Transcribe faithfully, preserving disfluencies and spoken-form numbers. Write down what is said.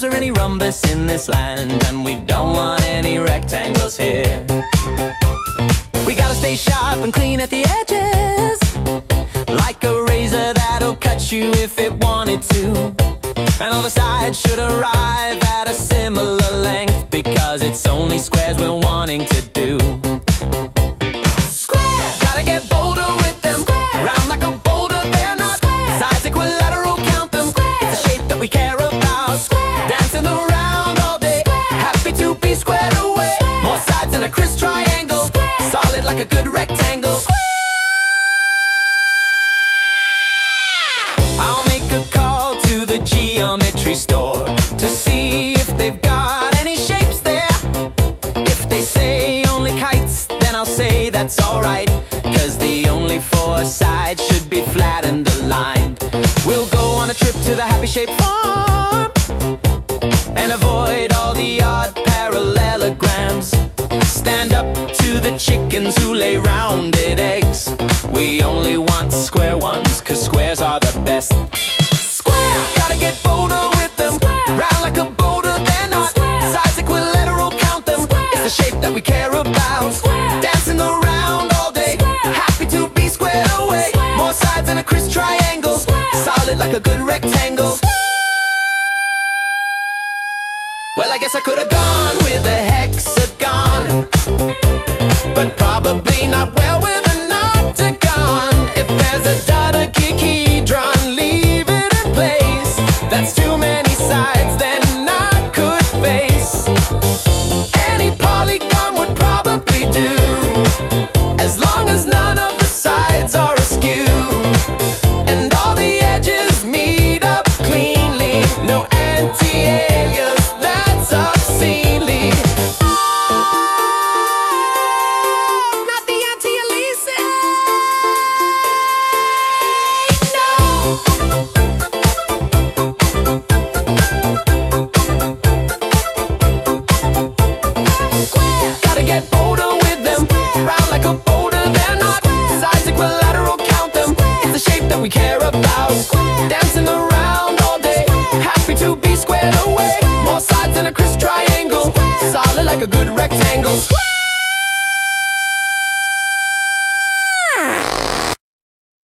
or any rhombus in this land, and we don't want any rectangles here. We gotta stay sharp and clean at the edges, like a razor that'll cut you if it wanted to. And all the sides should arrive at a similar length, because it's only squares we're wanting to do. Square! Gotta get bolder with them. Square! Round like a boulder, they're not. Square! Sides equilateral, count them. Square! It's the shape that we care about. Square! Dancing around all day. Square! Happy to be squared away. Square! More sides than a Chris triangle. Square! Solid like a good rectangle. Square! I'll make a call to the geometry store to see if they've got any shapes there. If they say only kites, then I'll say that's alright, cause the only four sides should be flat and aligned. We'll go on a trip to the Happy Shape Farm and avoid all the odd parallelograms. Stand up to the chickens who lay rounded eggs. We only want square ones, cause squares are the best. Square! Gotta get bolder with them. Square! Round like a boulder, they're not. Square! Sides equilateral, count them. Square! It's the shape that we care about. Square! Dancing around all day. Square! Happy to be squared away. Square! More sides than a Chris triangle. Square! Solid like a good rectangle. Square! Well, I guess I could've gone with a hexagon, but probably not well with an octagon. If there's a dodecahedron, leave it in place. That's too many sides, then I could face. Any polygon would probably do, as long as none of the sides are askew, and all the edges meet up cleanly. No anti-alias, that's obscenely. Get bolder with them. Round like a boulder, they're not. Sides equilateral, count them. It's the shape that we care about. Dancing around all day. Happy to be squared away. More sides than a Chris triangle. Solid like a good